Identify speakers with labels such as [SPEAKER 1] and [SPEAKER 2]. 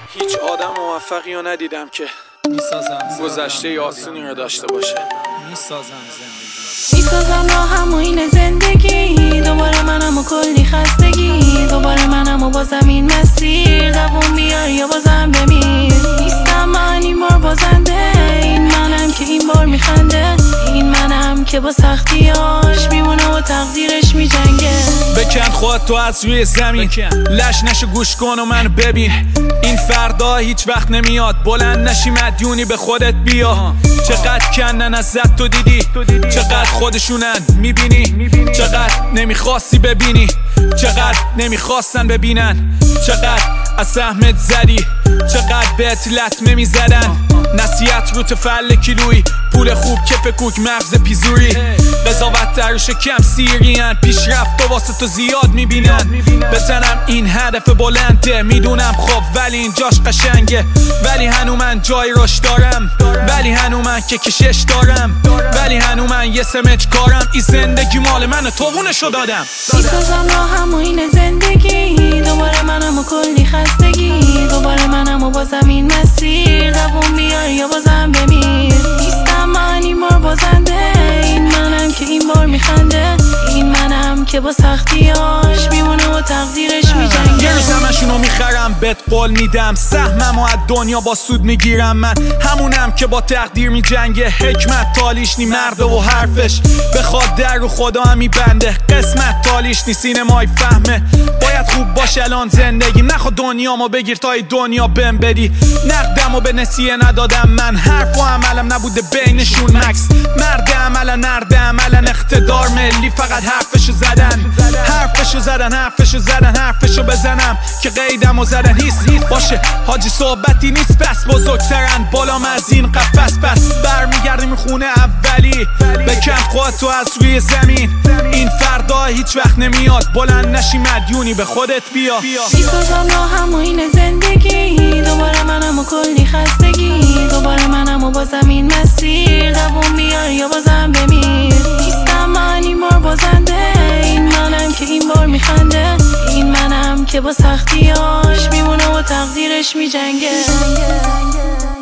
[SPEAKER 1] هیچ آدم موفقی رو ندیدم که گذشته آسونی رو داشته باشه.
[SPEAKER 2] میسازم راهم و این زندگی، دوباره منم و کلی خستگی، دوباره منم و بازم این مسیر، دوام بیار یا بازم بمیر. نیستم من این بار بازنده، این منم که این بار میخنده، این منم که با سختیاش میمونه و تقدیرش میجنگه.
[SPEAKER 1] بکن خودت تو از روی زمین، لش نشو گوش کن و منو ببین. این فردا هیچ وقت نمیاد، بلند نشی مدیونی به خودت بیا. چقدر کنن ازت تو دیدی، چقدر خودشونن میبینی، چقدر نمیخواستی ببینی، چقدر نمیخواستن ببینن، چقدر از سهمت زدی، چقدر بهت لطمه میزدن. نصیحت رو تفل کیلویی، پول خوب کف کوک مغز پیزوری، قضاوت در شکم سیرین، پیشرفت و واسه تو زیاد میبینن. بزنم این هدف بلنده، میدونم خب ولی اینجاش قشنگه، ولی هنو من جای راش دارم، ولی هنو من که کشش دارم، ولی هنو من یه سمج کارم. این زندگی مال منه توونشو دادم.
[SPEAKER 2] میسازم راهم و این زندگی، دوباره منم و کلی خستگی، دوباره منم و بازم این مسیر، دوام بیار یا بازم بمیر. نیستم من این بار بازنده، این منم که این بار میخنده، این منم که با سختیاش میمونه و تقدیرش میجنگه.
[SPEAKER 1] یه روز همشونو میخرم بهت قول میدم، سهمم و از دنیا با سود میگیرم. من همونم که با تقدیر میجنگه، حکمت تالیش نی مرد و حرفش، بخواد در رو خدا هم میبنده، قسمت تالیش نی سینمای فهمه. باید خوب باشه الان زندگیم، نخوا دنیامو بگیر تا ای دنیا بهم بدی. نقدمو به نسیه ندادم من، حرف و عملم نبوده بینشون مکس. مرد عملن اقتدار ملی، فقط حرفشو زدن، حرفشو زدن، حرفشو زدن، حرفشو بزنم که قیدمو زدن. هیس باشه حاجی صحبتی نیست، پس بزرگترن بالام از این قفس، پس برمیگردیم خونه اولی. بکن خودتو از روی زمین، این فردا هیچ وقت نمیاد، بلند نشی مدیونی به خودت بیا.
[SPEAKER 2] میسازم راهم و این زندگی، دوباره منم و کلی خستگی، دوباره منم و بازم این مسیر، دوام بیار یا بازم بمیر. نیستم من این بار بازنده، این منم که این بار میخنده، این منم که با سختیاش میمونه و تقدیرش میجنگه.